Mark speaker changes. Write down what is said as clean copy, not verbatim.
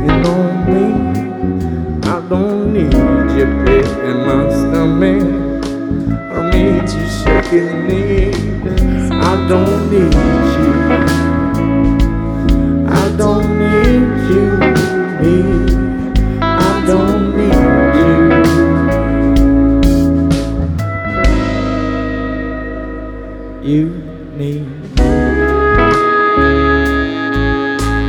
Speaker 1: tugging on me. I don't need you pit in my stomach. I don't need you shaking me. I don't need you. I don't need you, me. I don't need you. You need me.